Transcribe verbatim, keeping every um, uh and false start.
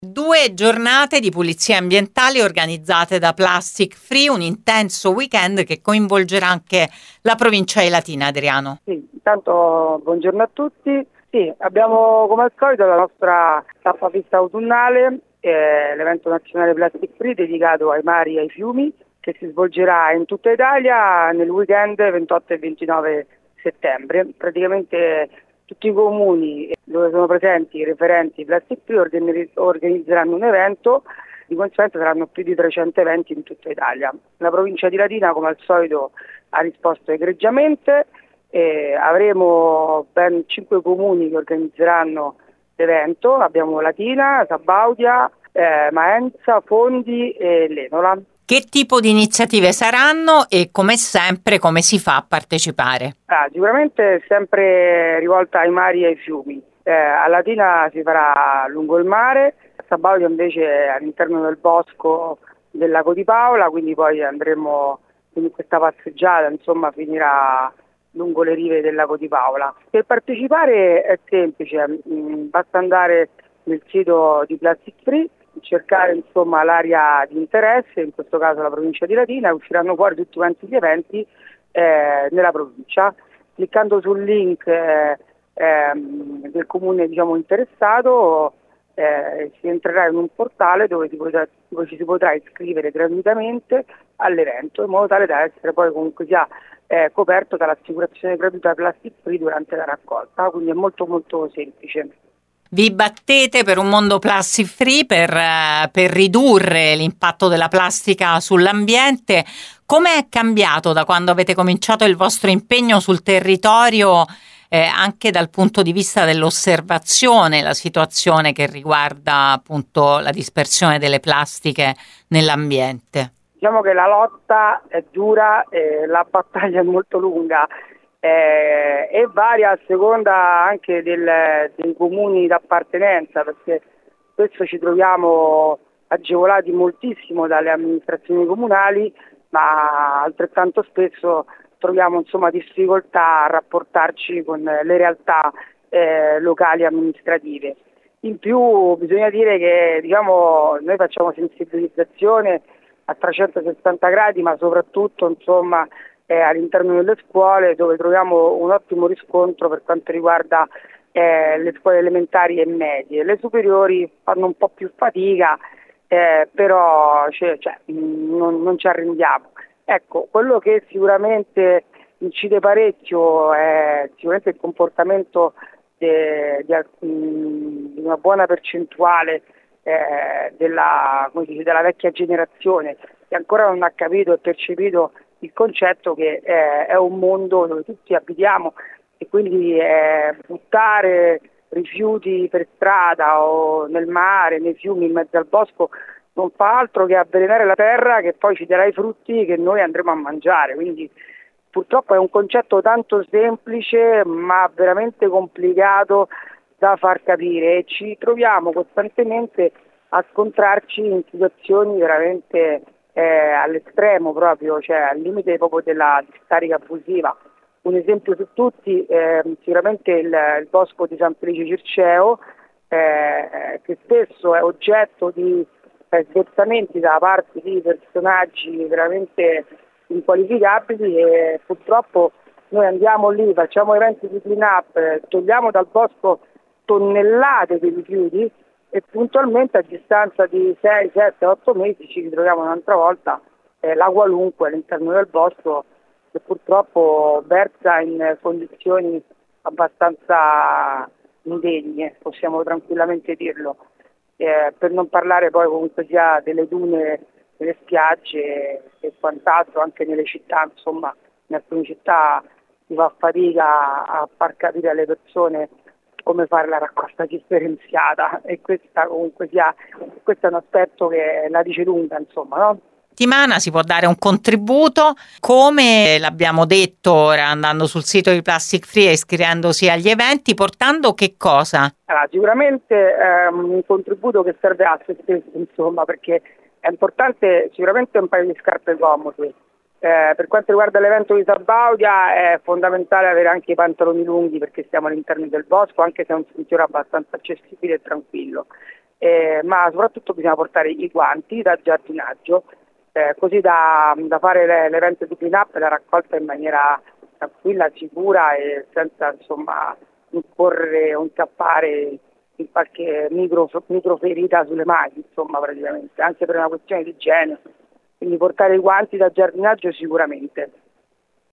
Due giornate di pulizia ambientale organizzate da Plastic Free, un intenso weekend che coinvolgerà anche la provincia di Latina, Adriano. Sì, intanto buongiorno a tutti. Sì, abbiamo come al solito la nostra tappa festa autunnale, eh, l'evento nazionale Plastic Free dedicato ai mari e ai fiumi, che si svolgerà in tutta Italia nel weekend ventotto e ventinove settembre. Praticamente tutti i comuni dove sono presenti i referenti Plastic Free organizzeranno un evento, di conseguenza saranno più di trecento eventi in tutta Italia. La provincia di Latina, come al solito, ha risposto egregiamente. Eh, avremo ben cinque comuni che organizzeranno l'evento. Abbiamo Latina, Sabaudia, eh, Maenza, Fondi e Lenola. Che tipo di iniziative saranno e, come sempre, come si fa a partecipare? Ah, sicuramente è sempre rivolta ai mari e ai fiumi. Eh, a Latina si farà lungo il mare, a Sabaudia invece all'interno del bosco del lago di Paola, quindi poi andremo, quindi questa passeggiata insomma finirà lungo le rive del lago di Paola. Per partecipare è semplice, mh, basta andare nel sito di Plastic Free, cercare insomma l'area di interesse, in questo caso la provincia di Latina, usciranno fuori tutti quanti gli eventi eh, nella provincia. Cliccando sul link eh, ehm, del comune diciamo, interessato eh, si entrerà in un portale dove, si potrà, dove ci si potrà iscrivere gratuitamente all'evento, in modo tale da essere poi comunque sia eh, coperto dall'assicurazione gratuita Plastic Free durante la raccolta, quindi è molto molto semplice. Vi battete per un mondo plastic free, per, per ridurre l'impatto della plastica sull'ambiente. Come è cambiato da quando avete cominciato il vostro impegno sul territorio, eh, anche dal punto di vista dell'osservazione, la situazione che riguarda appunto la dispersione delle plastiche nell'ambiente? Diciamo che la lotta è dura e la battaglia è molto lunga. Eh, e varia a seconda anche del, dei comuni d'appartenenza, perché spesso ci troviamo agevolati moltissimo dalle amministrazioni comunali, ma altrettanto spesso troviamo insomma difficoltà a rapportarci con le realtà eh, locali amministrative. In più bisogna dire che diciamo, noi facciamo sensibilizzazione a trecentosessanta gradi, ma soprattutto insomma all'interno delle scuole, dove troviamo un ottimo riscontro per quanto riguarda eh, le scuole elementari e medie. Le superiori fanno un po' più fatica, eh, però cioè, cioè, non, non ci arrendiamo. Ecco, quello che sicuramente incide parecchio è sicuramente il comportamento de, de, di una buona percentuale eh, della, come si dice, della vecchia generazione, che ancora non ha capito e percepito il concetto che eh, è un mondo dove tutti abitiamo e quindi eh, buttare rifiuti per strada o nel mare, nei fiumi, in mezzo al bosco non fa altro che avvelenare la terra, che poi ci darà i frutti che noi andremo a mangiare. Quindi purtroppo è un concetto tanto semplice ma veramente complicato da far capire e ci troviamo costantemente a scontrarci in situazioni veramente Eh, all'estremo proprio, cioè al limite proprio della discarica abusiva. Un esempio su tutti, eh, sicuramente il, il bosco di San Felice Circeo, eh, che spesso è oggetto di eh, sversamenti da parte di personaggi veramente inqualificabili e purtroppo noi andiamo lì, facciamo eventi di clean up, eh, togliamo dal bosco tonnellate di rifiuti e puntualmente a distanza di sei, sette, otto mesi ci ritroviamo un'altra volta eh, la qualunque all'interno del bosco che purtroppo versa in condizioni abbastanza indegne, possiamo tranquillamente dirlo, eh, per non parlare poi comunque sia delle dune, delle spiagge e quant'altro anche nelle città, insomma in alcune città si fa fatica a far capire alle persone come fare la raccolta differenziata e questa comunque sia, questo è un aspetto che la dice lunga, insomma, no? Settimana si può dare un contributo, come l'abbiamo detto ora andando sul sito di Plastic Free e iscrivendosi agli eventi, portando che cosa? Allora, sicuramente ehm, un contributo che serve a se stesso, insomma, perché è importante sicuramente un paio di scarpe comode. Eh, per quanto riguarda l'evento di Sabaudia è fondamentale avere anche i pantaloni lunghi perché siamo all'interno del bosco, anche se è un sentiero abbastanza accessibile e tranquillo. eh, ma soprattutto bisogna portare i guanti da giardinaggio, eh, così da, da fare le- l'evento di clean up e la raccolta in maniera tranquilla, sicura e senza insomma incorrere o incappare in qualche micro, microferita sulle mani, insomma praticamente, anche per una questione di igiene. Quindi portare i guanti da giardinaggio sicuramente.